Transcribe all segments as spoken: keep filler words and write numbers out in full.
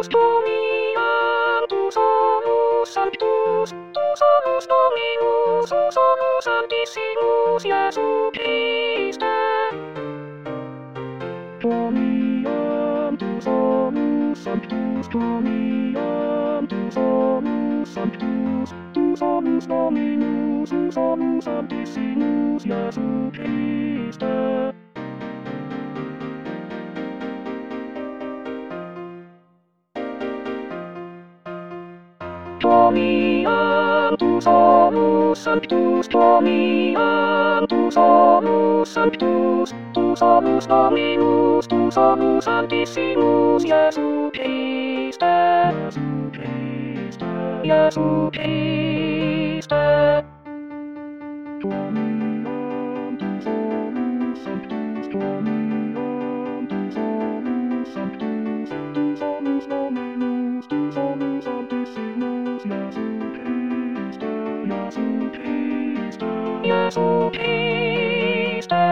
Sanctus Dominum, tu solus sanctus, tu solus Dominus, tu solus Sanctissimus Iesu Christe. Dominum, tu solus sanctus, Dominum, tu solus sanctus, tu solus Dominus, tu solus Sanctissimus Iesu Christe. Dominum, tu solus sanctus, Dominum, tu solus sanctus, tu solus Dominus, tu solus Sanctissimus Iesu Christe. Iesu Christe. Dominum, tu solus sanctus, Dominum, tu solus sanctus, tu solus Dominus, tu solus Sanctissimus Iesu Christe. Iesu Christe. Iesu Christe.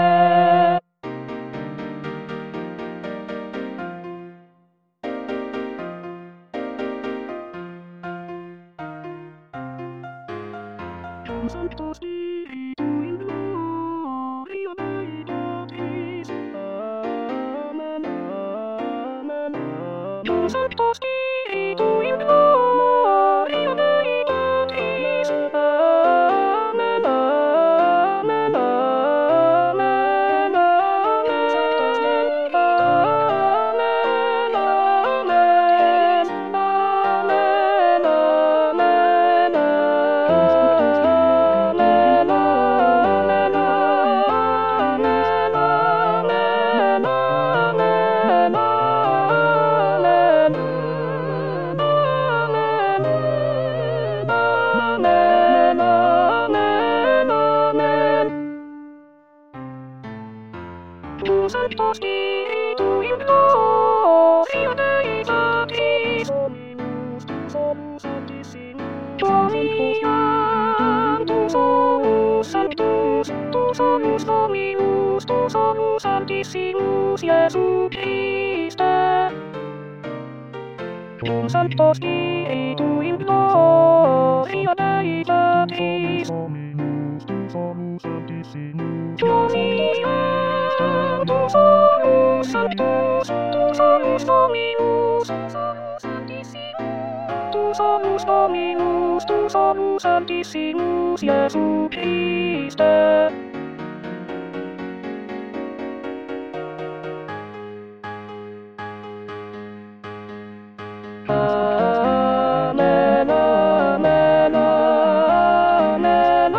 Sanctus Spiritu in gloria Dei Patris. Amen, amen, amen. Sanctus Spiritu in gloria Dei Patris. Amen, amen, amen, amen. Sanctus Spiritu. Amen, amen, amen, amen, Sanctus Spiritu in gloria Dei Patris. Dominus, tu solus Sanctissimus. Dominum, tu solus sanctus, tu solus Dominus, tu solus Sanctissimus Iesu Christe. Sanctus Spiritu in gloria Dei Patris. Dominus, tu solus Sanctissimus. Dominum, tu solus sanctus, tu solus Dominus, tu solus Sanctissimus, tu solus Dominus, tu solus Sanctissimus Iesu Christe. Amen, amen, amen,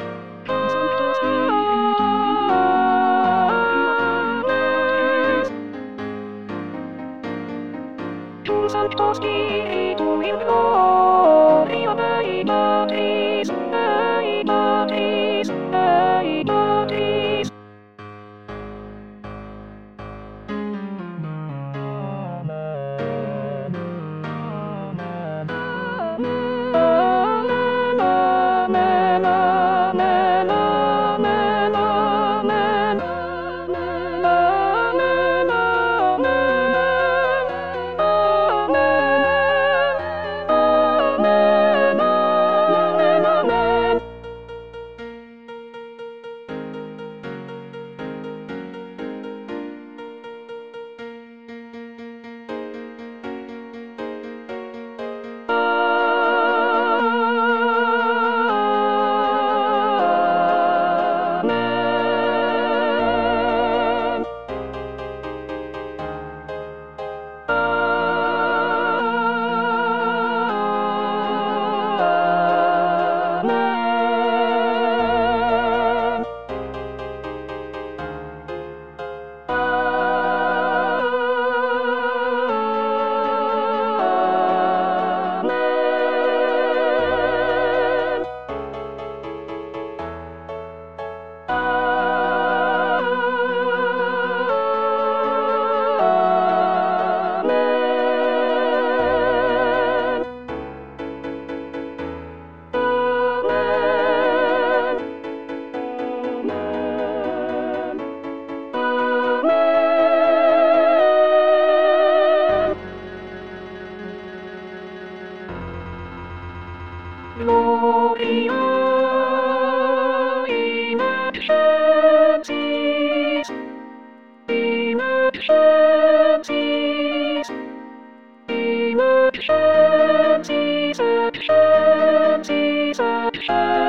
amen. Gloria in excelsis, in excelsis, in excelsis, excelsis, excelsis.